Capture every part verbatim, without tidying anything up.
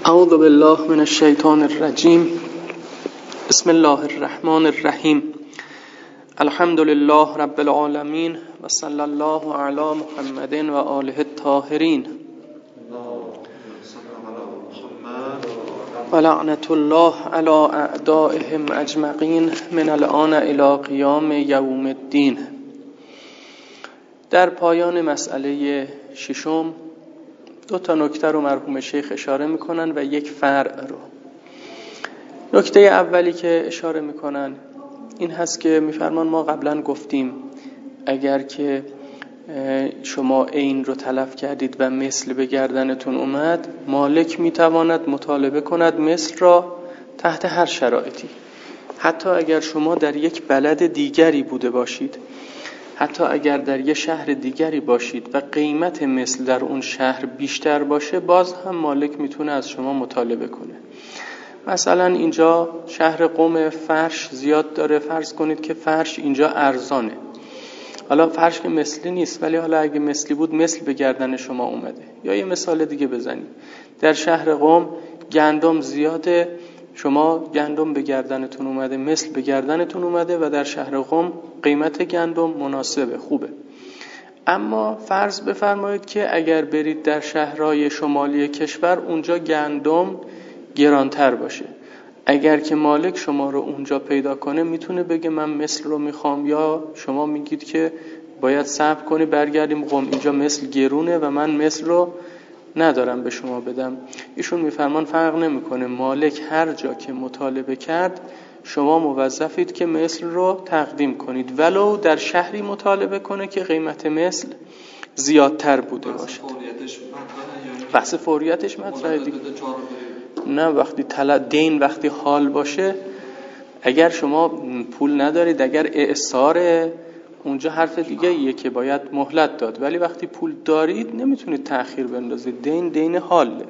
اعوذ بالله من الشیطان الرجیم. بسم الله الرحمن الرحیم. الحمد لله رب العالمین و صلی الله علی محمد و آله الطاهرین و لعنت الله علی اعدائهم اجمعین من الان الی قیام یوم الدین. در پایان مسئله ششم دو تا نکته رو مرحوم شیخ اشاره میکنن و یک فرع رو. نکته اولی که اشاره میکنن این هست که میفرمان ما قبلا گفتیم اگر که شما عین رو تلف کردید و مثل به گردنتون اومد، مالک میتواند مطالبه کند مثل را تحت هر شرایطی، حتی اگر شما در یک بلد دیگری بوده باشید، حتی اگر در یک شهر دیگری باشید و قیمت مثل در اون شهر بیشتر باشه، باز هم مالک میتونه از شما مطالبه کنه. مثلا اینجا شهر قم فرش زیاد داره، فرض کنید که فرش اینجا ارزانه. حالا فرش که مثلی نیست، ولی حالا اگه مثلی بود مثل به گردن شما اومده. یا یه مثال دیگه بزنید، در شهر قم گندم زیاده، شما گندم به گردنتون اومده، مثل به گردنتون اومده و در شهر قم قیمت گندم مناسبه، خوبه. اما فرض بفرمایید که اگر برید در شهرهای شمالی کشور، اونجا گندم گرانتر باشه. اگر که مالک شما رو اونجا پیدا کنه میتونه بگه من مثل رو میخوام، یا شما میگید که باید صبر کنی برگردیم قم، اینجا مثل گرونه و من مثل رو ندارم به شما بدم. ایشون میفرمان فرق نمیکنه، مالک هر جا که مطالبه کرد شما موظفید که مثل رو تقدیم کنید، ولو در شهری مطالبه کنه که قیمت مثل زیادتر بوده باشه. بحث فوریتش مطرحه دیگه. نه وقتی طلب دین وقتی حال باشه، اگر شما پول ندارید، اگر اعصاره، اونجا حرف دیگه ایه که باید مهلت داد، ولی وقتی پول دارید نمیتونید تأخیر بندازید. دین دین حاله.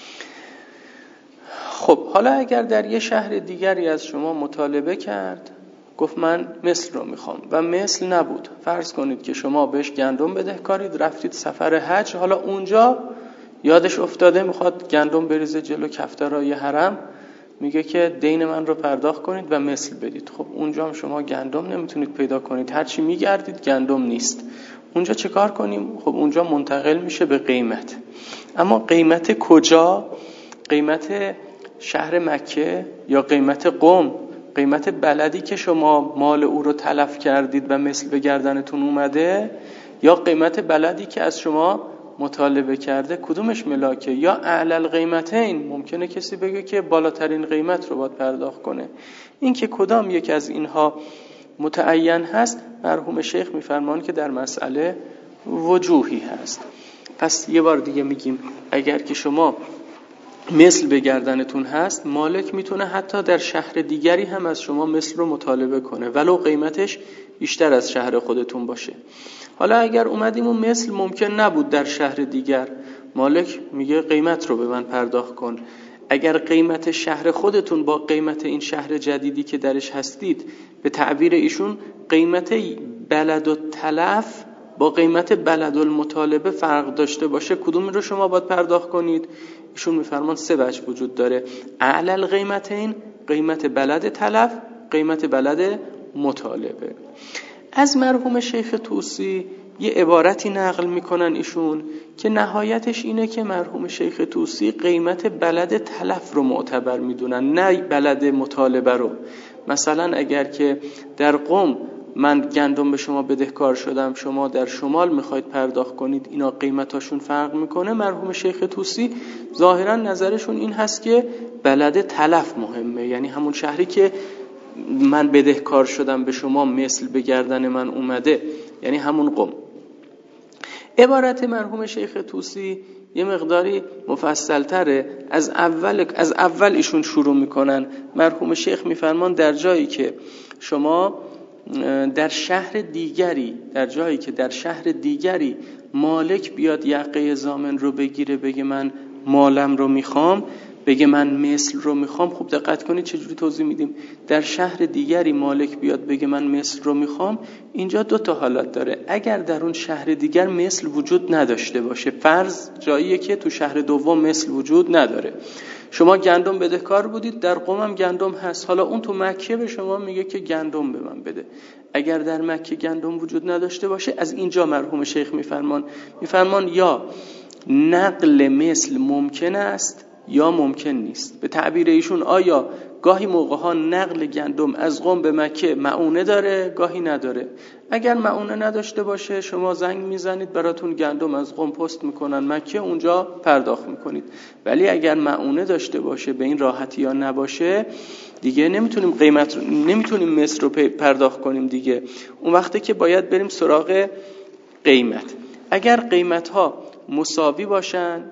خب حالا اگر در یه شهر دیگری از شما مطالبه کرد، گفت من مثل رو میخوام و مثل نبود، فرض کنید که شما بهش گندم بدهکارید، رفتید سفر حج، حالا اونجا یادش افتاده میخواد گندم بریزه جلو کفترهای حرم، میگه که دین من رو پرداخت کنید و مثل بدید. خب اونجا هم شما گندم نمیتونید پیدا کنید، هرچی میگردید گندم نیست. اونجا چه کار کنیم؟ خب اونجا منتقل میشه به قیمت. اما قیمت کجا؟ قیمت شهر مکه یا قیمت قم؟ قیمت بلدی که شما مال او رو تلف کردید و مثل به گردنتون اومده، یا قیمت بلدی که از شما مطالبه کرده؟ کدومش ملاکه؟ یا اعلی القیمتین؟ ممکنه کسی بگه که بالاترین قیمت رو باید پرداخت کنه. این که کدام یک از اینها متعین هست، مرحوم شیخ میفرمان که در مسئله وجوهی هست. پس یه بار دیگه میگیم اگر که شما مثل به گردنتون هست، مالک میتونه حتی در شهر دیگری هم از شما مثل رو مطالبه کنه، ولو قیمتش بیشتر از شهر خودتون باشه. حالا اگر اومدیم و مثل ممکن نبود در شهر دیگر، مالک میگه قیمت رو به من پرداخت کن. اگر قیمت شهر خودتون با قیمت این شهر جدیدی که درش هستید، به تعبیر ایشون قیمت بلد و تلف با قیمت بلد المطالبه فرق داشته باشه، کدوم رو شما باید پرداخت کنید؟ ایشون میفرمان سه وجه وجود داره. اعلی القیمتین، قیمت بلد تلف، قیمت بلد مطالبه. از مرحوم شیخ طوسی یه عبارتی نقل میکنن ایشون که نهایتش اینه که مرحوم شیخ طوسی قیمت بلد تلف رو معتبر میدونن، نه بلد مطالبه رو. مثلا اگر که در قم من گندم به شما بدهکار شدم، شما در شمال میخواید پرداخت کنید، اینا قیمتاشون فرق میکنه. مرحوم شیخ طوسی ظاهرا نظرشون این هست که بلد تلف مهمه، یعنی همون شهری که من بدهکار شدم به شما مثل به گردن من اومده، یعنی همون قم. عبارت مرحوم شیخ طوسی یه مقداری مفصل تره. از اول از اول ایشون شروع میکنن. مرحوم شیخ میفرمان در جایی که شما در شهر دیگری در جایی که در شهر دیگری مالک بیاد یقه ضامن رو بگیره، بگه من مالم رو میخوام، بگه من مثل رو میخوام، خوب دقت کنید چجوری توضیح میدیم. در شهر دیگری مالک بیاد بگه من مثل رو میخوام، اینجا دو تا حالت داره. اگر در اون شهر دیگر مثل وجود نداشته باشه، فرض جاییه که تو شهر دوم مثل وجود نداره، شما گندم بدهکار بودید، در قم هم گندم هست، حالا اون تو مکه به شما میگه که گندم به من بده. اگر در مکه گندم وجود نداشته باشه، از اینجا مرحوم شیخ میفرمان میفرمان یا نقل مثل ممکن است یا ممکن نیست. به تعبیر ایشون آیا گاهی موقع ها نقل گندم از قم به مکه معونه داره، گاهی نداره. اگر معونه نداشته باشه شما زنگ میزنید براتون گندم از قم پست میکنن مکه، اونجا پرداخت میکنید. ولی اگر معونه داشته باشه، به این راحتی یا نباشه، دیگه نمیتونیم قیمت رو نمیتونیم مثل رو پرداخت کنیم دیگه. اون وقته که باید بریم سراغ قیمت. اگر قیمت ها مساوی باشن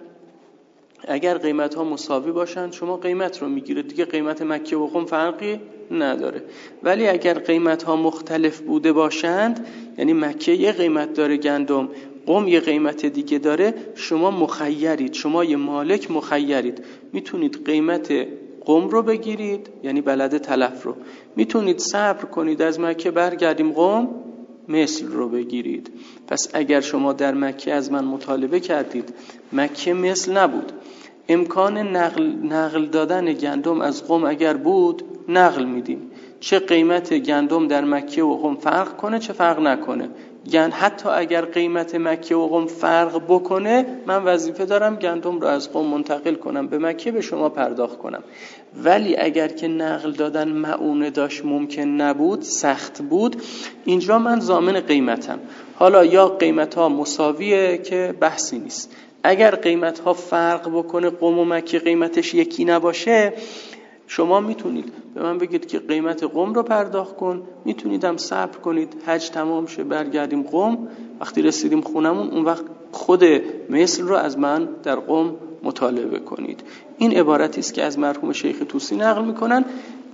اگر قیمت ها مساوی باشن شما قیمت رو میگیرید دیگه، قیمت مکه و قم فرقی نداره. ولی اگر قیمت ها مختلف بوده باشند، یعنی مکه یه قیمت داره گندم، قم یه قیمت دیگه داره، شما مخیرید، شما یه مالک مخیرید. میتونید قیمت قم رو بگیرید، یعنی بلد تلف رو، میتونید صبر کنید از مکه برگردیم قم مثل رو بگیرید. پس اگر شما در مکه از من مطالبه کردید مکه مثل نبود، امکان نقل, نقل دادن گندم از قم اگر بود نقل میدیم، چه قیمت گندم در مکه و قم فرق کنه چه فرق نکنه. یعنی حتی اگر قیمت مکه و قم فرق بکنه، من وظیفه دارم گندم رو از قم منتقل کنم به مکه، به شما پرداخت کنم. ولی اگر که نقل دادن معونه داشت، ممکن نبود، سخت بود، اینجا من ضامن قیمتم. حالا یا قیمت ها مساویه که بحثی نیست، اگر قیمت ها فرق بکنه، قم و مکه قیمتش یکی نباشه، شما میتونید به من بگید که قیمت قم رو پرداخت کن، میتونید هم صبر کنید حج تمام شه برگردیم قم، وقتی رسیدیم خونمون اون وقت خود مثل رو از من در قم مطالبه کنید. این عبارتی است که از مرحوم شیخ طوسی نقل میکنن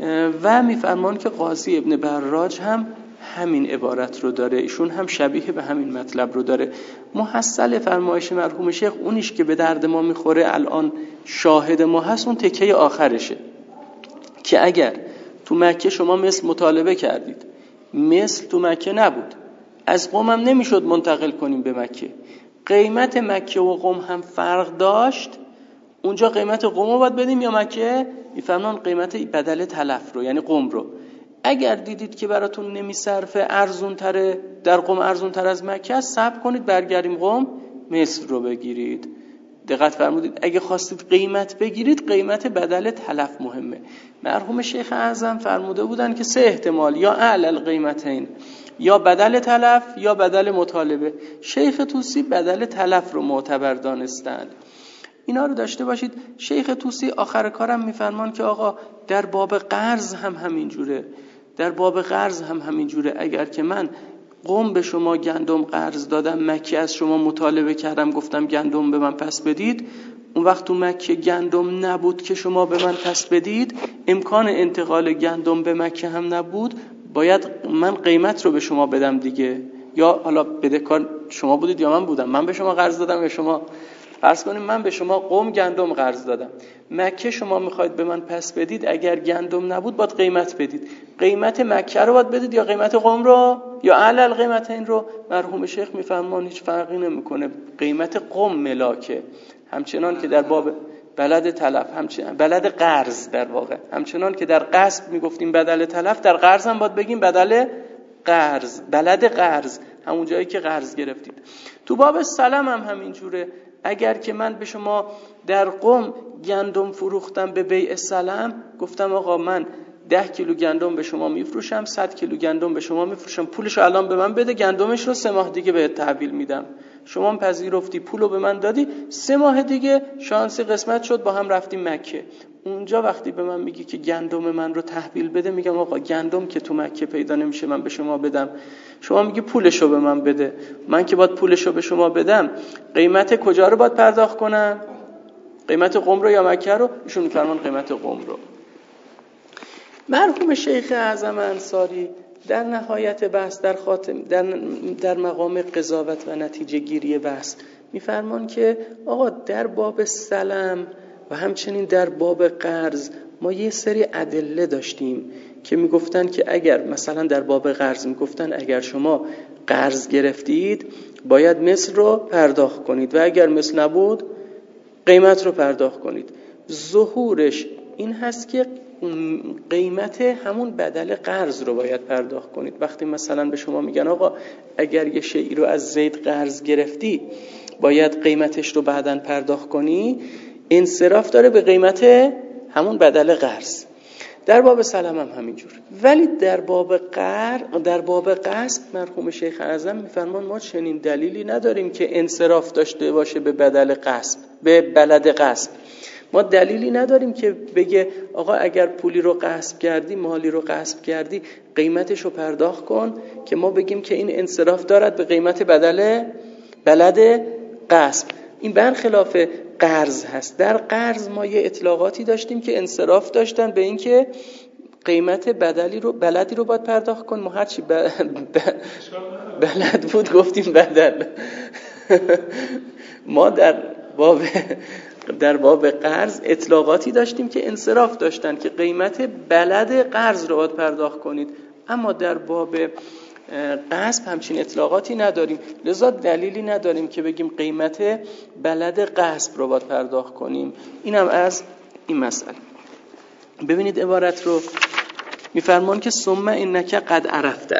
و میفرمان که قاضی ابن براج هم همین عبارت رو داره، ایشون هم شبیه به همین مطلب رو داره. محصل فرمایش مرحوم شیخ اونیش که به درد ما میخوره، الان شاهد ما هست، اون تکه آخرشه که اگر تو مکه شما مثل مطالبه کردید، مثل تو مکه نبود، از قم هم نمیشد منتقل کنیم به مکه، قیمت مکه و قم هم فرق داشت، اونجا قیمت قم رو باید بدیم یا مکه؟ میفرمان قیمت بدل تلف رو، یعنی قم رو. اگر دیدید که براتون نمیصرفه، ارزون تره، در قم ارزون تر از مکه است، صبر کنید برگردیم قم مثل رو بگیرید. دقت فرمودید، اگه خواستید قیمت بگیرید، قیمت بدل تلف مهمه. مرحوم شیخ اعظم فرموده بودن که سه احتمال، یا اعلی القیمتین، یا بدل تلف یا بدل مطالبه. شیخ طوسی بدل تلف رو معتبر دانستند. اینا رو داشته باشید. شیخ طوسی آخر کارم میفرمان که آقا در باب قرض هم همین جوره، در باب قرض هم همین جوره. اگر که من قم به شما گندم قرض دادم، مکه از شما مطالبه کردم، گفتم گندم به من پس بدید، اون وقت تو مکه گندم نبود که شما به من پس بدید، امکان انتقال گندم به مکه هم نبود، باید من قیمت رو به شما بدم دیگه. یا حالا بدهکار شما بودید یا من بودم، من به شما قرض دادم یا شما، فرض کنیم من به شما قم گندم قرض دادم، مکه شما میخواید به من پس بدید، اگر گندم نبود باید قیمت بدید. قیمت مکه رو باید بدید یا قیمت قم رو یا اعلی القیمتین رو؟ مرحوم شیخ میفرمان هیچ فرقی نمیکنه، قیمت قم ملاکه. همچنان که در باب بلد تلف، همچنان بلد قرض در واقع، همچنان که در قسط میگفتیم بدل تلف، در قرض هم باید بگیم بدل قرض، بلد قرض، همون جایی که قرض گرفتید. تو باب سلم هم همین جوره. اگر که من به شما در قم گندم فروختم به بیع سلم، گفتم آقا من ده کیلو گندم به شما میفروشم، صد کیلو گندم به شما میفروشم، پولشو الان به من بده، گندمش رو سه ماه دیگه بهت تحویل میدم. شما هم پذیرفتی، پولو به من دادی، سه ماه دیگه شانسی قسمت شد، با هم رفتیم مکه. اونجا وقتی به من میگی که گندم من رو تحویل بده، میگم آقا گندم که تو مکه پیدا نمیشه من به شما بدم، شما میگی پولشو به من بده، من که باید پولشو به شما بدم، قیمت کجا رو باید پرداخت کنم؟ قیمت قم رو یا مکه رو؟ ایشون میفرمان قیمت قم رو. مرحوم شیخ اعظم انصاری در نهایت بحث، در خاتم در, در مقام قضاوت و نتیجه گیری بحث میفرمان که آقا در باب سلم و همچنین در باب قرض ما یه سری ادله داشتیم که میگفتن که اگر مثلا در باب قرض میگفتن اگر شما قرض گرفتید باید مثل رو پرداخت کنید و اگر مثل نبود قیمت رو پرداخت کنید. ظهورش این هست که قیمت همون بدل قرض رو باید پرداخت کنید. وقتی مثلا به شما میگن آقا اگر یه شیئی رو از زید قرض گرفتی باید قیمتش رو بعداً پرداخت کنی، انصراف داره به قیمت همون بدل قرض. در باب سلم هم همینجور. ولی در باب قرض در باب قسط مرحوم شیخ اعظم میفرمان ما چنین دلیلی نداریم که انصراف داشته باشه به بدل قسط، به بلد قسط. ما دلیلی نداریم که بگه آقا اگر پولی رو غصب کردی، مالی رو غصب کردی، قیمتش رو پرداخت کن، که ما بگیم که این انصراف دارد به قیمت بدل بلد غصب. این برخلاف قرض هست. در قرض ما یه اطلاقاتی داشتیم که انصراف داشتن به این که قیمت بدلی رو بلدی رو باید پرداخت کن. ما هرچی ب... ب... بلد بود گفتیم بدل. ما در باب در باب قرض اطلاقاتی داشتیم که انصراف داشتن که قیمت بلد قرض رو باید پرداخت کنید، اما در باب قسط همچین اطلاقاتی نداریم، لذا دلیلی نداریم که بگیم قیمت بلد قسط رو باید پرداخت کنیم. اینم از این مسئله. ببینید عبارت رو میفرمان که ثم انک قد عرفت،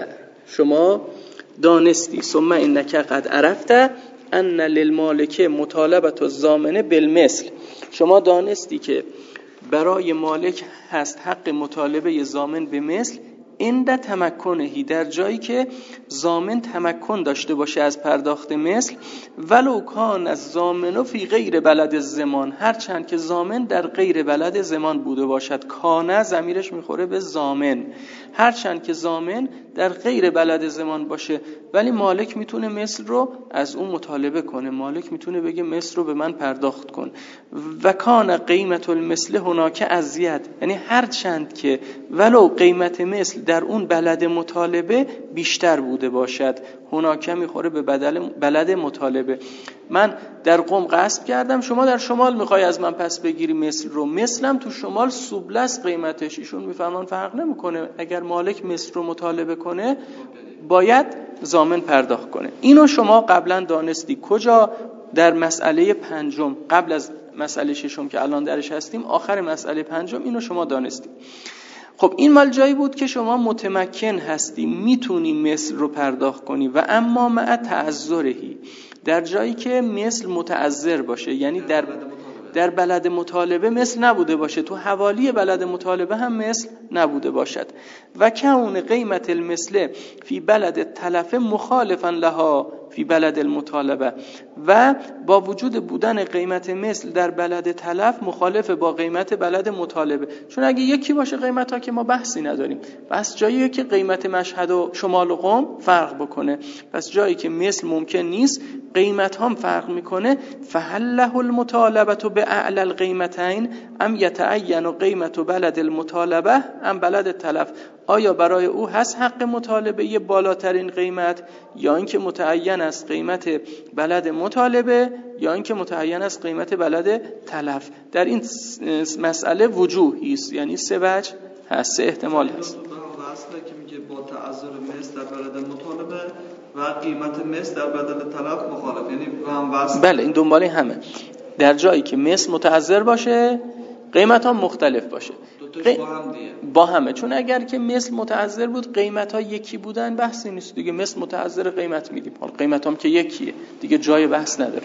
شما دانستی، ثم انک قد عرفت ان للمالک مطالبه الضامن بالمثل، شما دانستی که برای مالک هست حق مطالبه ضامن به مثل، عند تمکنهی، در جایی که ضامن تمکن داشته باشه از پرداخت مثل، ولو کان از ضامن فی غیر بلد زمان، هرچند که ضامن در غیر بلد زمان بوده باشد. کانه ضمیرش میخوره به ضامن، هرچند که ضامن در غیر بلد زمان باشه، ولی مالک میتونه مثل رو از اون مطالبه کنه، مالک میتونه بگه مثل رو به من پرداخت کن. و کان قیمت المثل هناک ازید، یعنی هرچند که ولو قیمت مثل در اون بلد مطالبه بیشتر بوده باشد، هناک میخوره به بدل بلد مطالبه. من در قم غصب کردم، شما در شمال میخوای از من پس بگیری مثل رو، مثلم تو شمال سوبلس قیمتش. ایشون میفهمن فرق نمیکنه، اگر مالک مثل رو مطالبه کنه باید ضامن پرداخت کنه. اینو شما قبلا دانستی. کجا؟ در مسئله پنجم، قبل از مسئله ششم که الان درش هستیم، آخر مسئله پنجم اینو شما دانستی. خب این مال جایی بود که شما متمکن هستی، میتونی مثل رو پرداخت کنی. و اما مع تعذرهی، در جایی که مثل متعذر باشه، یعنی در در بلد مطالبه مثل نبوده باشه، تو حوالی بلد مطالبه هم مثل نبوده باشد. و کون قیمت المثل فی بلد تلف مخالفا لها فی بلد المطالبه، و با وجود بودن قیمت مثل در بلد تلف مخالف با قیمت بلد مطالبه. چون اگه یکی باشه قیمت ها که ما بحثی نداریم، پس جایی که قیمت مشهد و شمال و قم فرق بکنه، پس جایی که مثل ممکن نیست قیمت هم فرق میکنه. فهله المطالبه به اعلی القیمتین ام یتعین قیمت بلد المطالبه ام بلد تلف، آیا برای او هست حق مطالبه یه بالاترین قیمت، یا اینکه متعین است قیمت بلد مطالبه، یا اینکه متعین است قیمت بلد تلف. در این مسئله وجوهی است، یعنی سه وجه هست، سه احتمال هست. اصلا که میگه با تعذر مثل در بلد مطالبه و قیمت مثل در بدل تلف مخالف، یعنی هم وصل. بله این دنباله همه. در جایی که مثل متعذر باشه قیمت ها مختلف باشه، دوتاش با هم دیگه با همه. چون اگر که مثل متعذر بود قیمت ها یکی بودن بحثی نیست دیگه، مثل متعذر قیمت میدیم، حال قیمت هم که یکیه دیگه، جای بحث نداره.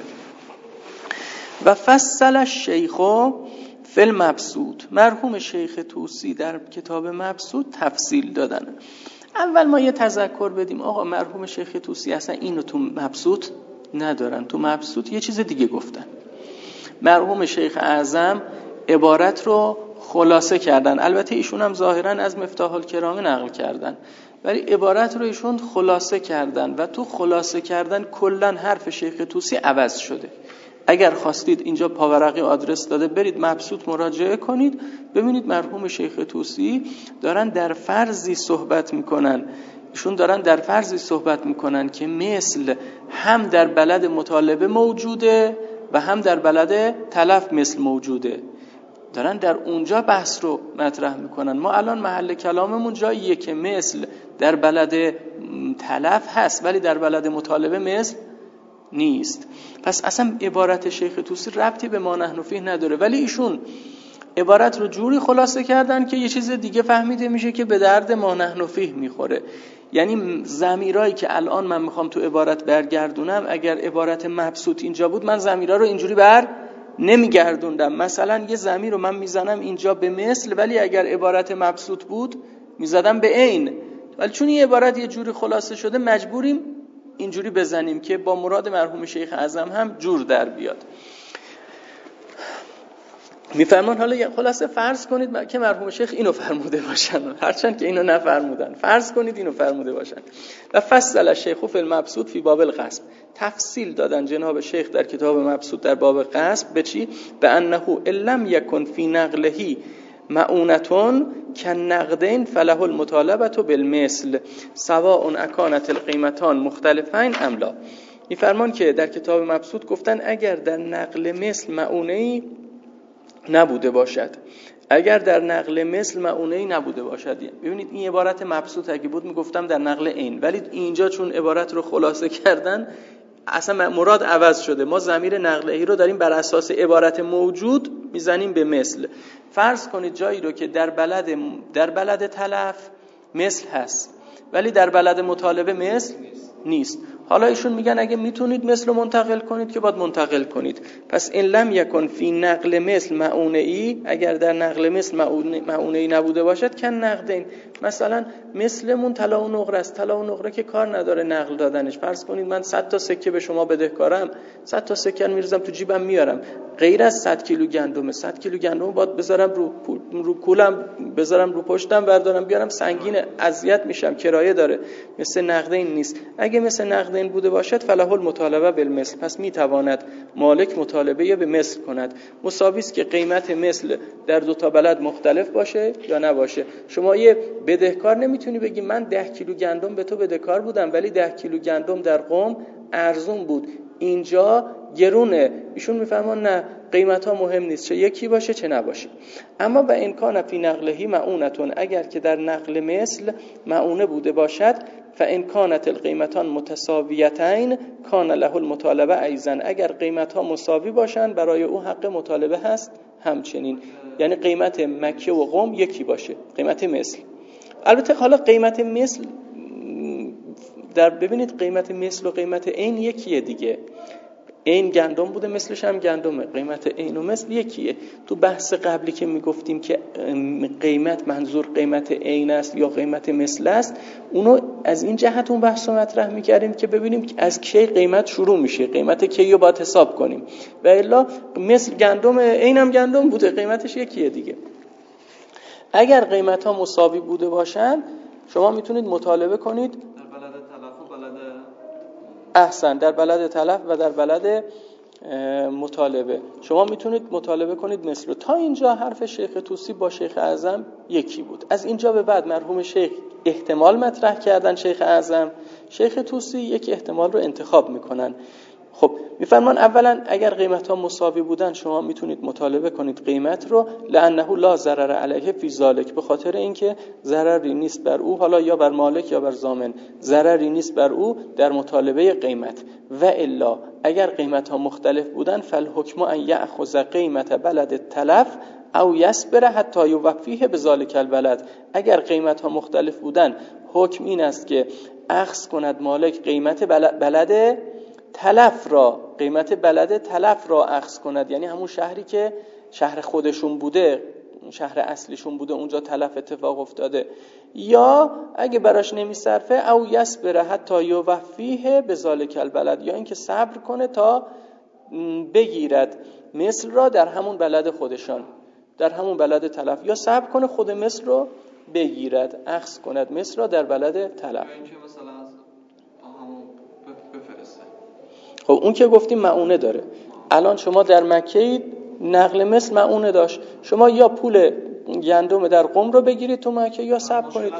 و فصل الشیخ فی المبسوط، مرحوم شیخ طوسی در کتاب مبسوط تفصیل دادن. اول ما یه تذکر بدیم، آقا مرحوم شیخ طوسی اصلا اینو تو مبسوط ندارن، تو مبسوط یه چیز دیگه گفتن. مرحوم شیخ اعظم عبارت رو خلاصه کردن، البته ایشون هم ظاهرا از مفتاح الکرام نقل کردن، ولی عبارت رو ایشون خلاصه کردن و تو خلاصه کردن کلن حرف شیخ طوسی عوض شده. اگر خواستید اینجا پاورقی آدرس داده، برید مبسوط مراجعه کنید، ببینید مرحوم شیخ طوسی دارن در فرضی صحبت میکنن. ایشون دارن در فرضی صحبت میکنن که مثل هم در بلد مطالبه موجوده و هم در بلد تلف مثل موجوده. دارن در اونجا بحث رو مطرح میکنن. ما الان محل کلاممون جاییه که مثل در بلد تلف هست ولی در بلد مطالبه مثل نیست. پس اصلا عبارت شیخ طوسی ربطی به ما نحن فیه نداره، ولی ایشون عبارت رو جوری خلاصه کردن که یه چیز دیگه فهمیده میشه که به درد ما نحن فیه میخوره. یعنی ضمیرایی که الان من میخوام تو عبارت برگردونم، اگر عبارت مبسوط اینجا بود من ضمیرا رو اینجوری بر نمیگردوندم. مثلا یه ضمیر رو من میزنم اینجا به مثل، ولی اگر عبارت مبسوط بود میزدم به عین، ولی چون این عبارت یه جوری خلاصه شده مجبوریم اینجوری بزنیم که با مراد مرحوم شیخ اعظم هم جور در بیاد. میفرمان حالا خلاصه فرض کنید که مرحوم شیخ اینو فرموده باشن، هرچند که اینو نفرمودن، فرض کنید اینو فرموده باشن. و فصل الشیخ فی المبسوط فی باب القصب، تفصیل دادن جناب شیخ در کتاب مبسوط در باب قصب به چی؟ به انه ان لم یکن فی نقله معونتون کنقدین فله المطالبه بالمثل سواء اکانت القیمتان مختلفین ام لا. میفرمان که در کتاب مبسوط گفتن اگر در نقل مثل معونه‌ای نبوده باشد، اگر در نقل مثل معونه‌ای نبوده باشد. ببینید این عبارت مبسوط اگه بود میگفتم در نقل عین، ولی اینجا چون عبارت رو خلاصه کردن اصلا مراد عوض شده. ما ضمیر نقل ای رو داریم بر اساس عبارت موجود میزنیم به مثل. فرض کنید جایی رو که در بلد در بلد تلف مثل هست ولی در بلد مطالبه مثل نیست. حالا ایشون میگن اگه میتونید مثل رو منتقل کنید که باید منتقل کنید. پس ان لم یکن فی نقل مثل معونه ای، اگر در نقل مثل معونه ای نبوده باشد کن نقدین، مثلا مثلمون طلا و نقره است. طلا و نقره که کار نداره نقل دادنش. فرض کنید من صد تا سکه به شما بدهکارم، صد تا سکه میریزم تو جیبم میارم، غیر از صد کیلو گندم، صد کیلو گندم باید بذارم رو رو کولم، بذارم رو پشتم، بردارم بیارم، سنگینه، اذیت میشم، کرایه داره. مثل نقدین نیست. اگه مثل نقدین بوده باشد فله المطالبه بالمثل، پس میتواند مالک مطالبه به مثل کند. مساوی است که قیمت مثل در دو تا بلد مختلف باشه یا نباشه. شما یه بدهکار نمیتونی بگی من ده کیلو گندم به تو بدهکار بودم ولی ده کیلو گندم در قم ارزون بود، اینجا گرونه. ایشون میفرمان نه، قیمت ها مهم نیست، چه یکی باشه چه نباشه. اما با این کان فی نقلهی معونتون، اگر که در نقل مثل معونه بوده باشد، فان کانت القیمتان متساویتین کان له المطالبه ایضا، اگر قیمت ها مساوی باشن برای او حق مطالبه هست همچنین. یعنی قیمت مکه و قم یکی باشه، قیمت مثل. البته حالا قیمت مثل در ببینید قیمت مثل و قیمت عین یکیه دیگه. عین گندم بوده مثلش هم گندمه، قیمت عین و مثل یکیه. تو بحث قبلی که میگفتیم که قیمت منظور قیمت عین است یا قیمت مثل است، اونو از این جهت اون بحث رو مطرح میکردیم که ببینیم از کی قیمت شروع میشه، قیمت کی رو باید حساب کنیم. و الا مثل گندم، عین هم گندم بوده، قیمتش یکیه دیگه. اگر قیمت ها مساوی بوده باشن شما میتونید مطالبه کنید در بلد تلف و بلد احسن در بلد تلف و در بلد مطالبه شما میتونید مطالبه کنید مثل رو. تا اینجا حرف شیخ طوسی با شیخ اعظم یکی بود. از اینجا به بعد مرحوم شیخ احتمال مطرح کردن، شیخ اعظم شیخ طوسی یک احتمال رو انتخاب میکنن. خب میفرمان اولا اگر قیمت ها مساوی بودن شما میتونید مطالبه کنید قیمت رو، لانه لا ضرر علیه فی ذلک، به خاطر اینکه ضرری نیست بر او، حالا یا بر مالک یا بر ضامن، ضرری نیست بر او در مطالبه قیمت. و الا اگر قیمت ها مختلف بودن فالحکم ان یأخذ قیمت بلد تلف او یصبر حتی یوفیه بذلک البلد. اگر قیمت ها مختلف بودن حکم این است که اخذ کند مالک قیمت بلد تلف را، قیمت بلد تلف را اخذ کند، یعنی همون شهری که شهر خودشون بوده، شهر اصلیشون بوده، اونجا تلف اتفاق افتاده. یا اگه براش نمیصرفه او یصبر حتی یوفیه بذلک البلد، یا اینکه صبر کنه تا بگیرد مثل را در همون بلد خودشان، در همون بلد تلف، یا صبر کنه خود مثل رو بگیرد، اخذ کند مثل را در بلد تلف. خب اون که گفتیم معونه داره. الان شما در مکه نقل مثل معونه داشت، شما یا پول گندم در قم رو بگیرید تو مکه یا صبر کنید.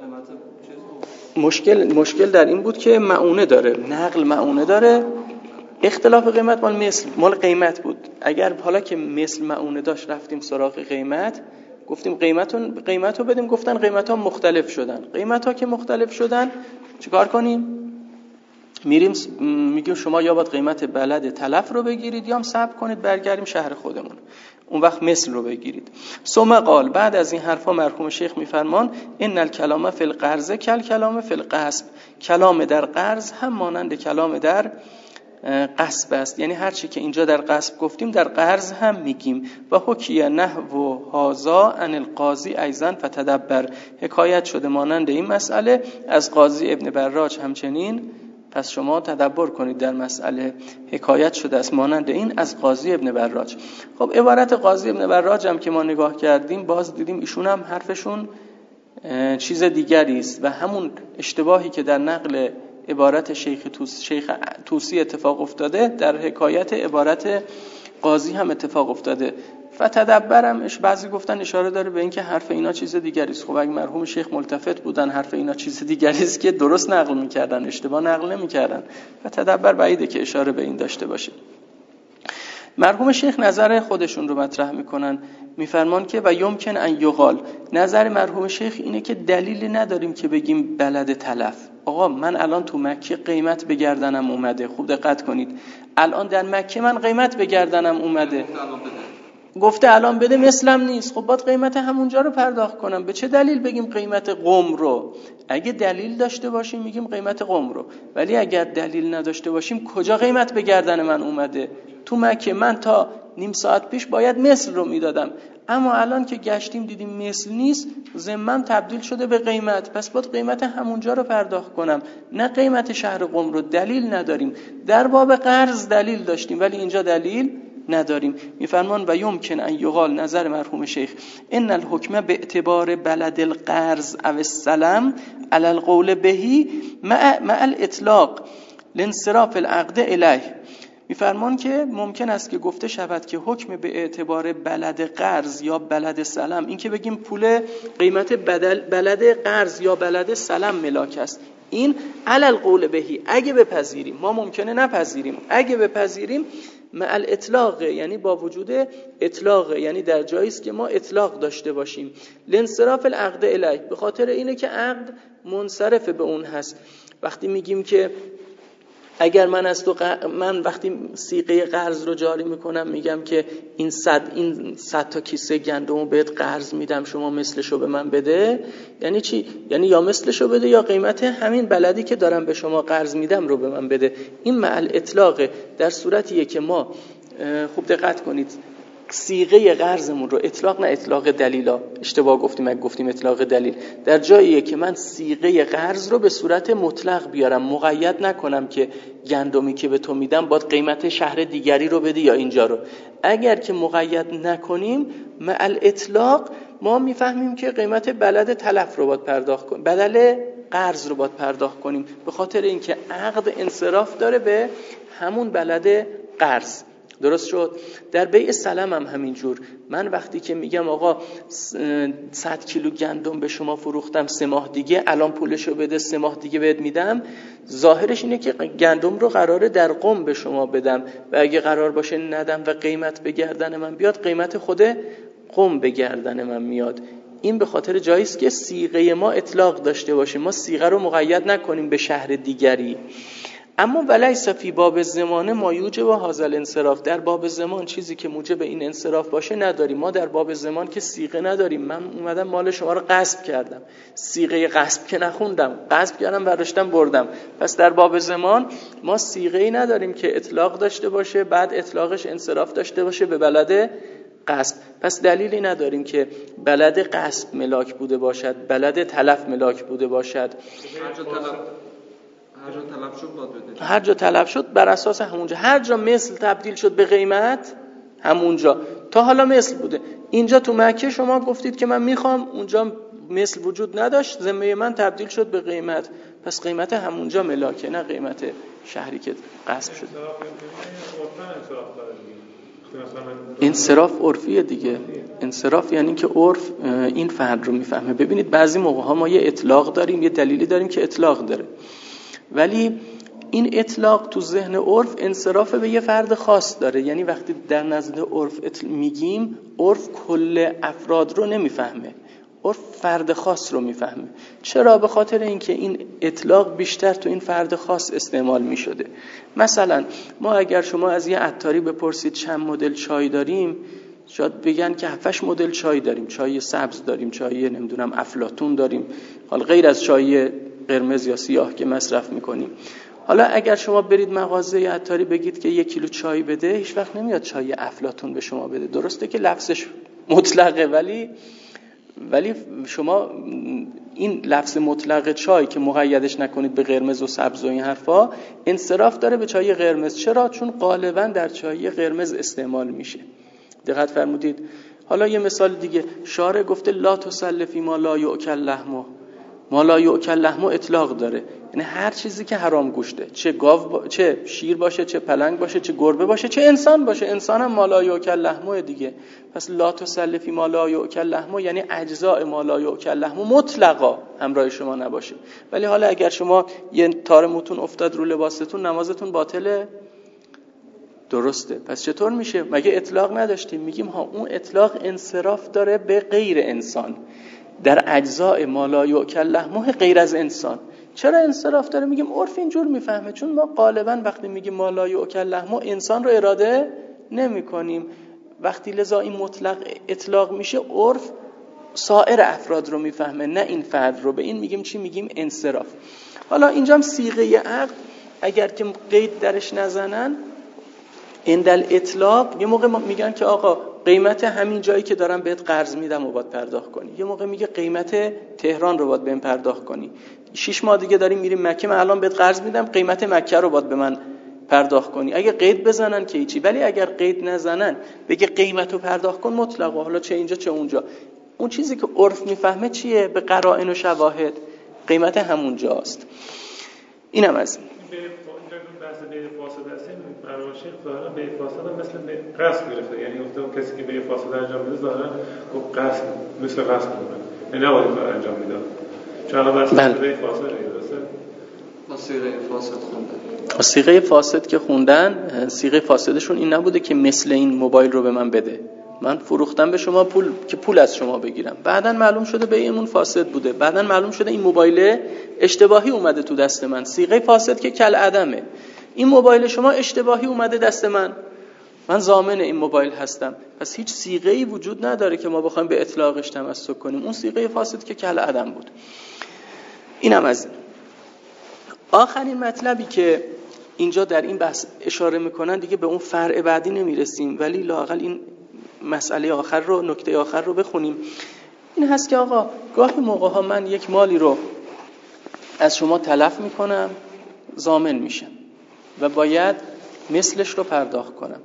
مشکل مشکل در این بود که معونه داره، نقل معونه داره، اختلاف قیمت مال مثل مال قیمت بود. اگر حالا که مثل معونه داشت رفتیم سراغ قیمت، گفتیم قیمتون قیمتو بدیم، گفتن قیمت‌ها مختلف شدن. قیمت‌ها که مختلف شدن چیکار کنیم؟ میریم میگیم شما یا باید قیمت بلد تلف رو بگیرید یا هم صبر کنید برگردیم شهر خودمون، اون وقت مثل رو بگیرید. ثم قال، بعد از این حرفا مرحوم شیخ میفرمان ان الکلام فی القرض کل کلام فی القصب، کلام در قرض هم مانند کلام در قصب است. یعنی هر چی که اینجا در قصب گفتیم در قرض هم میگیم. و حکیه نحو هذا عن القاضی ایضا فتدبر، حکایت شده مانند این مسئله از قاضی ابن براج همچنین، پس شما تدبر کنید در مسئله. حکایت شده است مانند این از قاضی ابن براج. خب عبارت قاضی ابن براج هم که ما نگاه کردیم باز دیدیم ایشون هم حرفشون چیز دیگری است و همون اشتباهی که در نقل عبارت شیخ توس شیخ توسی اتفاق افتاده در حکایت عبارت قاضی هم اتفاق افتاده. فتدبرمش بعضی گفتن اشاره داره به اینکه حرف اینا چیز دیگری است. خب اگه مرحوم شیخ ملتفت بودن حرف اینا چیز دیگری است که درست نقل می‌کردن، اشتباه نقل نمی‌کردن. فتدبر بعیده که اشاره به این داشته باشه. مرحوم شیخ نظر خودشون رو مطرح میکنن، میفرمان که و یمکن ان یقال، نظر مرحوم شیخ اینه که دلیلی نداریم که بگیم بلد تلف. آقا من الان تو مکه قیمت بگردنم اومده، خوب دقت کنید، الان در مکه من قیمت بگردنم اومده، گفته الان بده مثلم نیست، خب باید قیمت همونجا رو پرداخت کنم. به چه دلیل بگیم قیمت قم رو؟ اگه دلیل داشته باشیم میگیم قیمت قم رو، ولی اگر دلیل نداشته باشیم کجا قیمت به گردن من اومده؟ تو مکه من تا نیم ساعت پیش باید مثل رو میدادم، اما الان که گشتیم دیدیم مثل نیست، ذمم تبدیل شده به قیمت، پس باید قیمت همونجا رو پرداخت کنم، نه قیمت شهر قم رو. دلیل نداریم. در باب قرض دلیل داشتیم ولی اینجا دلیل نداریم. میفرمان و یمکن ان یقال، نظر مرحوم شیخ، ان الحکم به اعتبار بلد القرض او السلام علی القول بهی مع مع الاطلاق لانصراف العقد الیه. میفرمان که ممکن است که گفته شود که حکم به اعتبار بلد قرض یا بلد سلام، این که بگیم پول قیمت بدل بلد قرض یا بلد سلام ملاک است، این علی القول بهی، اگه بپذیریم، ما ممکنه نپذیریم، اگه بپذیریم مع الاطلاق، یعنی با وجود اطلاق، یعنی در جایی است که ما اطلاق داشته باشیم، لانصراف العقد الیه، به خاطر اینه که عقد منصرف به اون هست. وقتی میگیم که اگر من از تو ق... من وقتی صیغه قرض رو جاری میکنم میگم که این صد این صد تا کیسه گندمو بهت قرض میدم شما مثلشو به من بده، یعنی چی؟ یعنی یا مثلشو بده یا قیمت همین بلدی که دارم به شما قرض میدم رو به من بده. این مع الاطلاق در صورتیه که ما، خوب دقت کنید، صیغه قرضمون رو اطلاق، نه اطلاق دلیلا، اشتباه گفتیم اگه گفتیم اطلاق دلیل، در جاییه که من صیغه قرض رو به صورت مطلق بیارم، مقید نکنم که گندمی که به تو میدم باید قیمت شهر دیگری رو بدی یا اینجا رو. اگر که مقید نکنیم مع الاطلاق ما میفهمیم که قیمت بلد تلف رو باید پرداخت کنیم، بدل قرض رو باید پرداخت کنیم، به خاطر اینکه عقد انصراف داره به همون بلد قرض. درست شد؟ در بیع سلم هم همینجور. من وقتی که میگم آقا صد کیلو گندم به شما فروختم سه ماه دیگه الان پولشو بده، سه ماه دیگه بهت میدم، ظاهرش اینه که گندم رو قراره در قم به شما بدم و اگه قرار باشه ندم و قیمت به گردن من بیاد، قیمت خود قم به گردن من میاد. این به خاطر جاییست که صیغه ما اطلاق داشته باشه، ما صیغه رو مقید نکنیم به شهر دیگری. اما ولیس فی باب زمانه ما یوجب هذا الانصراف، در باب زمان چیزی که موجب این انصراف باشه نداریم. ما در باب زمان که صیغه نداریم، من اومدم مال شما رو غصب کردم، صیغه غصب که نخوندم، غصب کردم برداشتم بردم، پس در باب زمان ما صیغه‌ای نداریم که اطلاق داشته باشه بعد اطلاقش انصراف داشته باشه به بلد غصب، پس دلیلی نداریم که بلد غصب ملاک بوده باشد، بلد تلف ملاک بوده باشد. هر جا طلب شد باید بده. هر جا طلب شد بر اساس همونجا، هر جا مثل تبدیل شد به قیمت همونجا. تا حالا مثل بوده، اینجا تو مکه شما گفتید که من میخوام، اونجا مثل وجود نداشت، ذمه من تبدیل شد به قیمت، پس قیمت همونجا ملاکه، نه قیمت شهری که غصب شد. انصراف عرفیه دیگه. انصراف یعنی که عرف این فرد رو میفهمه. ببینید بعضی موقع ها ما یه اطلاق داریم، یه دلیلی داریم که اطلاق داره، ولی این اطلاق تو ذهن عرف انصراف به یه فرد خاص داره. یعنی وقتی در نزد عرف میگیم، عرف کل افراد رو نمیفهمه، عرف فرد خاص رو میفهمه. چرا؟ به خاطر اینکه این اطلاق بیشتر تو این فرد خاص استعمال میشده. مثلا ما اگر شما از یه عطاری بپرسید چند مدل چای داریم، شاید بگن که هفتش مدل چای داریم، چای سبز داریم، چای نمیدونم افلاطون داریم، حالا غیر از چای قرمز یا سیاه که مصرف میکنیم. حالا اگر شما برید مغازه عطاری بگید که یک کیلو چای بده، هیچ وقت نمیاد چای افلاطون به شما بده. درسته که لفظش مطلقه، ولی ولی شما این لفظ مطلق چای که مقیدش نکنید به قرمز و سبز و این حرفا، انصراف داره به چای قرمز. چرا؟ چون غالبا در چای قرمز استعمال میشه. دقت فرمودید؟ حالا یه مثال دیگه، شارع گفته لا تسلفی ما لا یؤکل لحمه. ما لا یؤکل لحمه اطلاق داره، یعنی هر چیزی که حرام گوشته، چه گاو با... چه شیر باشه، چه پلنگ باشه، چه گربه باشه، چه انسان باشه. انسان هم ما لا یؤکل لحمه دیگه. پس لا تسلفی ما لا یؤکل لحمه یعنی اجزاء ما لا یؤکل لحمه مطلقا همراه شما نباشه. ولی حالا اگر شما یه تار موتون افتاد رو لباستون، نمازتون باطله. درسته. پس چطور میشه؟ مگه اطلاق نداشتیم؟ میگیم ها اون اطلاق انصراف داره به غیر انسان، در اجزاء ما لا یؤکل لحمه غیر از انسان. چرا انصراف داره؟ میگیم عرف اینجور میفهمه، چون ما غالبا وقتی میگیم ما لا یؤکل لحمه انسان رو اراده نمی کنیم. وقتی لذا این مطلق اطلاق میشه، عرف سایر افراد رو میفهمه، نه این فرد رو. به این میگیم چی؟ میگیم انصراف. حالا اینجا هم صیغه عقد اگر که قید درش نزنن، اندل اطلاق یه موقع میگن که آقا قیمت همین جایی که دارم بهت قرض میدم و باید پرداخت کنی. یه موقع میگه قیمت تهران رو باید بهم پرداخت کنی. شش ماه دیگه داریم میریم مکه، من الان بهت قرض میدم، قیمت مکه رو باید به من پرداخت کنی. اگه قید بزنن که هیچی، ولی اگر قید نزنن بگه قیمت رو پرداخت کن مطلقا، حالا چه اینجا چه اونجا، اون چیزی که عرف میفهمه چیه؟ به قرائن و شواهد قیمت همونجاست. اینم از این. بحث به فاسد هستیم برای شیخ ظاهرا به فاسد هم مثل به قصد میرفته. یعنی گفته اون کسی که به فاسد انجام میده ظاهرا گفت قصد مثل قصد میکنه، یعنی نباید کار انجام میداد. چون الان بحث به فاسد درسته. با صیغه فاسد خوندن، صیغه فاسد که خوندن، صیغه فاسدشون این نبوده که مثل این موبایل رو به من بده، من فروختم به شما پول که پول از شما بگیرم. بعداً معلوم شده به ایمون فاسد بوده، بعداً معلوم شده این موبایل اشتباهی اومده تو دست من. صیغه فاسد که کل عدمه. این موبایل شما اشتباهی اومده دست من، من ضامن این موبایل هستم. پس هیچ صیغه‌ای وجود نداره که ما بخوایم به اطلاقش تمسک کنیم. اون صیغه فاسد که کل عدم بود. اینم از این. آخرین مطلبی که اینجا در این بحث اشاره میکنن، دیگه به اون فرع بعدی نمیرسیم، ولی لااقل این مسئله آخر رو، نکته آخر رو بخونیم. این هست که آقا گاهی موقع ها من یک مالی رو از شما تلف میکنم، ضامن میشم و باید مثلش رو پرداخت کنم.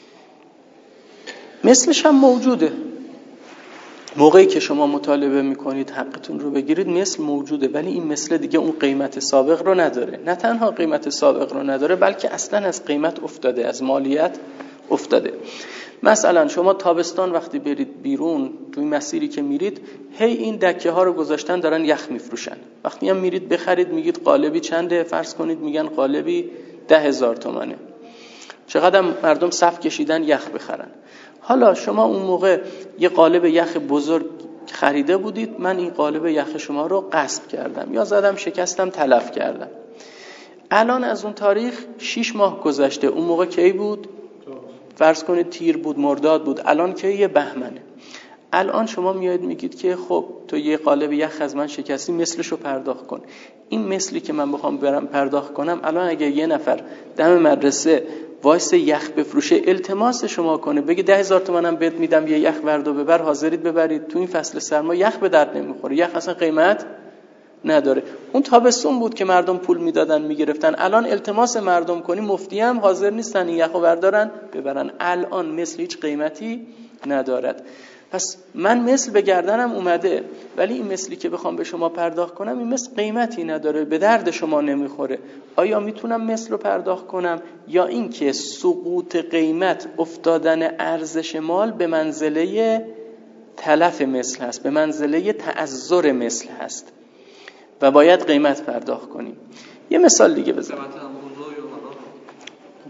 مثلش هم موجوده. موقعی که شما مطالبه میکنید حقتون رو بگیرید، مثل موجوده، ولی این مثل دیگه اون قیمت سابق رو نداره. نه تنها قیمت سابق رو نداره، بلکه اصلا از قیمت افتاده، از مالیت افتاده. مثلا شما تابستان وقتی برید بیرون، توی مسیری که میرید، هی این دکه ها رو گذاشتن دارن یخ میفروشن. وقتی هم میرید بخرید میگید قالبی چنده، فرض کنید میگن قالبی ده هزار تومنه. چقدر مردم صف کشیدن یخ بخرن. حالا شما اون موقع یه قالب یخ بزرگ خریده بودید، من این قالب یخ شما رو غصب کردم یا زدم شکستم تلف کردم. الان از اون تاریخ شش ماه گذشته. اون موقع کی بود؟ فرض کنید تیر بود، مرداد بود. الان که یه بهمنه. الان شما میایید میگید که خب تو یه قالب یخ از من شکستی، مثلشو پرداخت کن. این مثلی که من بخوام برم پرداخت کنم، الان اگه یه نفر دم مدرسه وایس یخ بفروشه، التماس شما کنه بگه ده هزار تومنم بهت میدم یه یخ بردو ببر، حاضرید ببرید؟ تو این فصل سرما یخ به درد نمیخوره، یخ اصلا قیمت نداره. اون تابستون بود که مردم پول میدادن میگرفتن. الان التماس مردم کنی، مفتی هم حاضر نیستن این یخو بردارن ببرن. الان مثل هیچ قیمتی ندارد. پس من مثل به گردنم اومده، ولی این مثلی که بخوام به شما پرداخت کنم، این مثل قیمتی نداره، به درد شما نمیخوره. آیا میتونم مثل رو پرداخت کنم، یا این که سقوط قیمت، افتادن ارزش مال به منزله تلف مثل هست، به منزله تعذر مثل هست و باید قیمت پرداخت کنیم. یه مثال دیگه بزنم.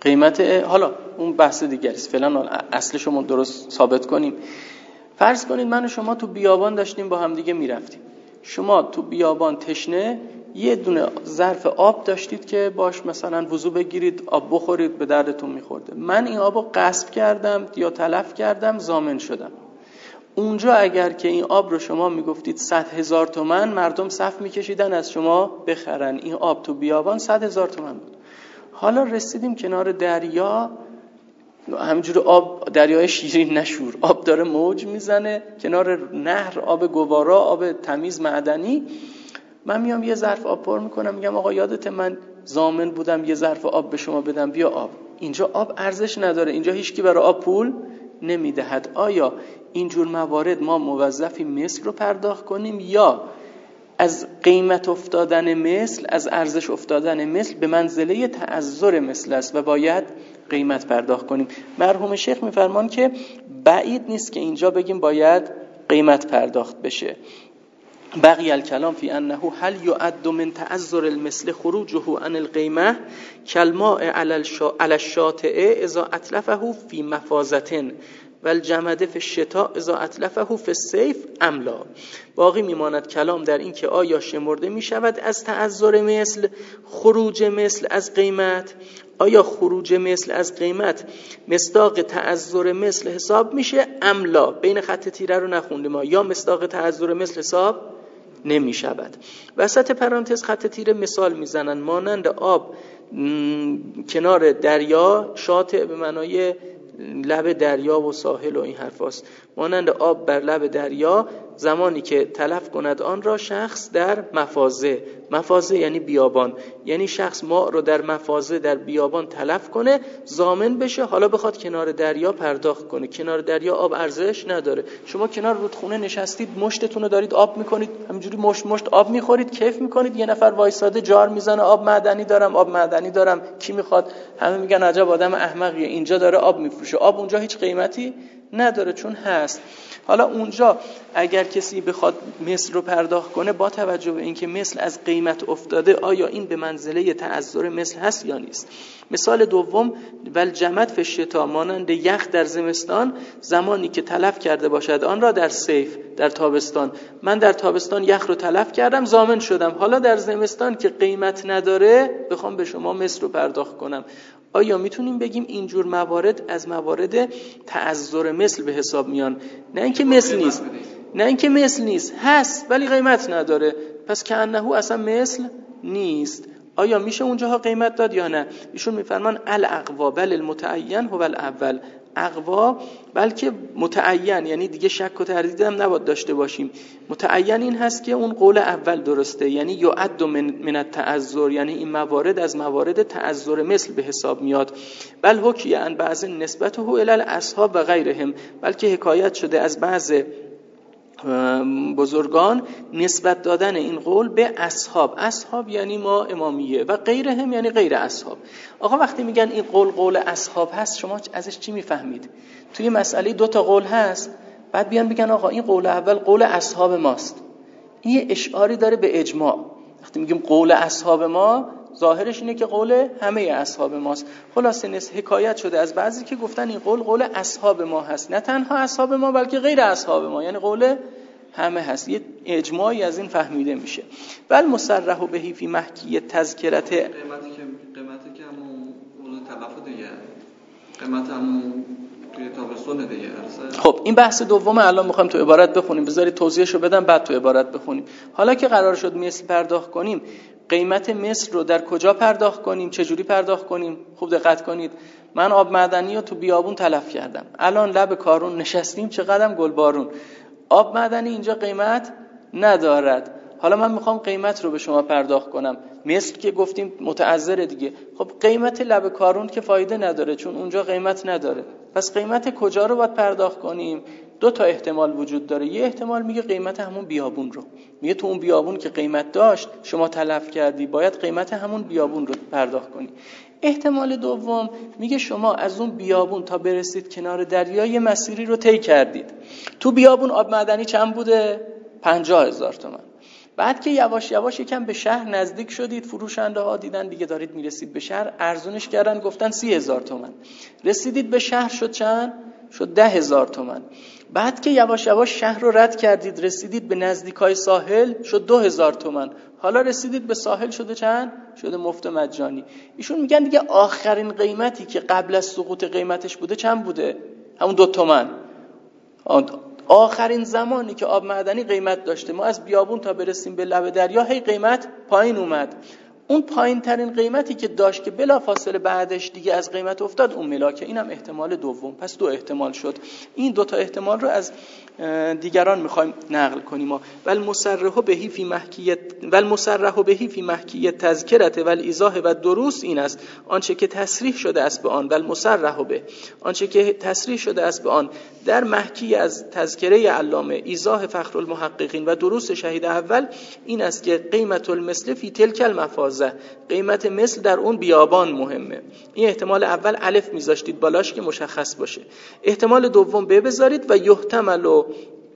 قیمت حالا اون بحث دیگری است، فعلا اصلش رو درست ثابت کنیم. فرض کنید من و شما تو بیابان داشتیم با هم دیگه میرفتیم. شما تو بیابان تشنه یه دونه ظرف آب داشتید که باش مثلا وضو بگیرید، آب بخورید، به دردتون میخورده. من این آبو غصب کردم یا تلف کردم، ضامن شدم. اونجا اگر که این آب رو شما میگفتید صد هزار تومن، مردم صف میکشیدن از شما بخرن. این آب تو بیابان صد هزار تومن بود. حالا رسیدیم کنار دریا، همینجور آب، دریای شیرین نشور، آب داره موج میزنه، کنار نهر آب گوارا، آب تمیز معدنی. من میام یه ظرف آب پر میکنم، میگم آقا یادت من ضامن بودم یه ظرف آب به شما بدم، بیا آب. اینجا آب ارزش نداره، اینجا هیچکی برای آب پول نمیدهد. آیا اینجور موارد ما موظفی مثل رو پرداخت کنیم یا از قیمت افتادن مثل، از ارزش افتادن مثل به منزله تعذر مثل است و باید قیمت پرداخت کنیم؟ مرحوم شیخ میفرمان که بعید نیست که اینجا بگیم باید قیمت پرداخت بشه. بقی الکلام فی انه هل یعد من تعذر المثل خروجه عن القیمه کالماء علی الشاطئ اذا اتلفه فی مفازه والجمد فی الشتاء اذا اتلفه فی الصیف ام لا. باقی میماند کلام در این که آیا شمرده میشود از تعذر مثل خروج مثل از قیمت؟ آیا خروج مثل از قیمت مصداق تعذر مثل حساب میشه ام لا؟ بین خط تیره رو نخوندیم ما، یا مصداق تعذر مثل حساب نمی شود. وسط پرانتز خط تیره مثال میزنن، مانند آب کنار دریا، شاطئ به معنای لب دریا و ساحل و این حرف هست، مانند آب بر لب دریا زمانی که تلف کند آن را شخص در مفازه. مفازه یعنی بیابان، یعنی شخص ماء رو در مفازه در بیابان تلف کنه، ضامن بشه، حالا بخواد کنار دریا پرداخت کنه. کنار دریا آب ارزش نداره. شما کنار رودخونه نشستید، مشتتون رو دارید آب میکنید، همینجوری مشت مشت آب میخورید، کیف میکنید. یه نفر وایساده جار میزنه آب معدنی دارم، آب معدنی دارم، کی میخواد؟ همه میگن عجب آدم احمقیه، اینجا داره آب میفروشه. آب اونجا هیچ قیمتی نداره چون هست. حالا اونجا اگر کسی بخواد مثل رو پرداخت کنه با توجه به اینکه مثل از قیمت افتاده، آیا این به منزله تعذر مثل هست یا نیست؟ مثال دوم، والجمد فی الشتاء، مانند یخ در زمستان زمانی که تلف کرده باشد آن را در صیف، در تابستان. من در تابستان یخ رو تلف کردم، ضامن شدم، حالا در زمستان که قیمت نداره بخوام به شما مثل رو پرداخت کنم. آیا میتونیم بگیم اینجور موارد از موارد تعذر مثل به حساب میان؟ نه اینکه مثل نیست، نه اینکه مثل نیست، هست ولی قیمت نداره، پس کأنه اصلا مثل نیست. آیا میشه اونجاها قیمت داد یا نه؟ ایشون میفرمان الاقوا بل المتعین هو الاول. اقوا بلکه متعین، یعنی دیگه شک و تردید هم نباید داشته باشیم. متعین این هست که اون قول اول درسته، یعنی یعد من من التعذر، یعنی این موارد از موارد تعذر مثل به حساب میاد. بل حکی عن بعض نسبته الی الاصحاب و غیرهم، بلکه حکایت شده از بعض بزرگان نسبت دادن این قول به اصحاب. اصحاب یعنی ما امامیه و غیرهم یعنی غیر اصحاب. آقا وقتی میگن این قول قول اصحاب هست، شما ازش چی میفهمید؟ توی مسئله دو تا قول هست، بعد بیان بگن آقا این قول اول قول اصحاب ماست. این یه اشعاری داره به اجماع. وقتی میگیم قول اصحاب ما، ظاهرش اینه که قول همه اصحاب ماست. خلاصه نس حکایت شده از بعضی که گفتن این قول قول اصحاب ما هست، نه تنها اصحاب ما بلکه غیر اصحاب ما، یعنی قول همه هست. یه اجماعی از این فهمیده میشه. بل مصرح بهی فی محکی تذکرت، قیمتی که قیمتی که همون قول تلف دیگه، قیمت همون توی تابستون دیگه. خب این بحث دومه، الان میخوایم تو عبارت بخونیم، بذارید توضیحشو بدم بعد تو عبارت بخونیم. حالا که قرار شد مثل پرداخت کنیم، قیمت مثل رو در کجا پرداخت کنیم، چه جوری پرداخت کنیم؟ خوب دقت کنید. من آب معدنی رو تو بیابون تلف کردم، الان لب کارون نشستیم، چقدرم گلبارون. آب معدنی اینجا قیمت ندارد، حالا من میخوام قیمت رو به شما پرداخت کنم. مثل که گفتیم متعذر دیگه. خب قیمت لب کارون که فایده نداره چون اونجا قیمت نداره، پس قیمت کجا رو باید پرداخت کنیم؟ دو تا احتمال وجود داره. یه احتمال میگه قیمت همون بیابون رو، میگه تو اون بیابون که قیمت داشت شما تلف کردی، باید قیمت همون بیابون رو پرداخت کنی. احتمال دوم میگه شما از اون بیابون تا برسید کنار دریا یه مسیری رو طی کردید. تو بیابون آب معدنی چند بوده؟ پنجاه هزار تومان. بعد که یواش یواش یکم به شهر نزدیک شدید، فروشنده ها دیدن دیگه دارید میرسید به شهر، ارزونش کردن گفتن سی هزار تومن. رسیدید به شهر شد چند؟ شد ده هزار تومن. بعد که یواش یواش شهر رو رد کردید رسیدید به نزدیکای ساحل شد دو هزار تومن. حالا رسیدید به ساحل شده چند؟ شده مفت مجانی. ایشون میگن دیگه آخرین قیمتی که قبل از سقوط قیمتش بوده چند بوده؟ همون دو تومن. آخرین زمانی که آب معدنی قیمت داشته، ما از بیابون تا برسیم به لب دریا هی قیمت پایین اومد. اون پایین ترین قیمتی که داشت که بلا فاصله بعدش دیگه از قیمت افتاد اون ملاکه. اینم احتمال دوم. پس دو احتمال شد. این دو تا احتمال رو از دیگران میخوایم نقل کنیم. و المصرح بهی فی محکیت و المصرح بهی فی محکیت تذکرت و الایضاح و دروس این است آنچه که تصریح شده است به آن، و المصرح به آنچه که تصریح شده است به آن در محکی از تذکره علامه، ایضاح فخر المحققین و دروس شهید اول این است که قیمت المثل فی تلک المفازه، قیمت مثل در اون بیابان مهمه. این احتمال اول الف میذاشتید بالاش که مشخص باشه. احتمال دوم به بذارید و یحتمل و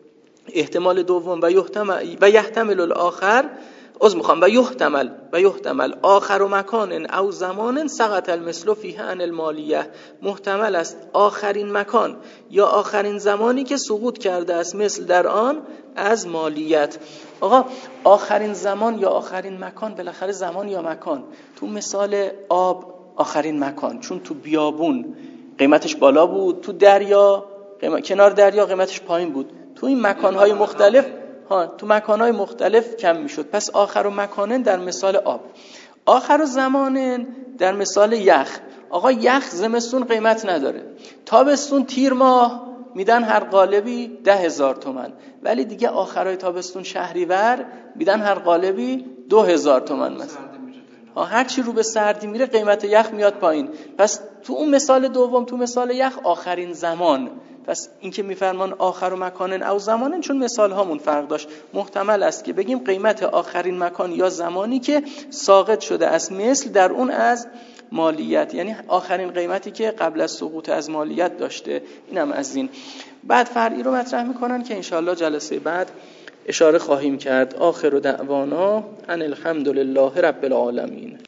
احتمال دوم و یحتمل و یحتمل الاخر از میخوام و یحتمل و یحتمل آخر و مکان او زمان سقط المثل فیه عن المالیه، محتمل است آخرین مکان یا آخرین زمانی که سقوط کرده است مثل در آن از مالیت. آقا آخرین زمان یا آخرین مکان، بالاخره زمان یا مکان. تو مثال آب آخرین مکان، چون تو بیابون قیمتش بالا بود، تو دریا قیمت، کنار دریا قیمتش پایین بود. تو این مکان‌های مختلف ها تو مکان‌های مختلف کم میشد. پس آخر و مکانن در مثال آب، آخر و زمانن در مثال یخ. آقا یخ زمستون قیمت نداره، تابستون تیر ماه میدن هر قالبی ده هزار تومن، ولی دیگه آخرای تابستون شهریور میدن هر قالبی دو هزار تومن مثلا. ها هر چی رو به سردی میره قیمت یخ میاد پایین. پس تو اون مثال دوم، تو مثال یخ آخرین زمان. پس این که میفرمان آخر و مکانن او زمانن، چون مثال هامون فرق داشت، محتمل است که بگیم قیمت آخرین مکان یا زمانی که ساقط شده از مثل در اون از مالیت، یعنی آخرین قیمتی که قبل از سقوط از مالیت داشته. اینم از این. بعد فرعی رو مطرح میکنن که انشاءالله جلسه بعد اشاره خواهیم کرد. آخر دعوانا ان الحمدلله رب العالمین.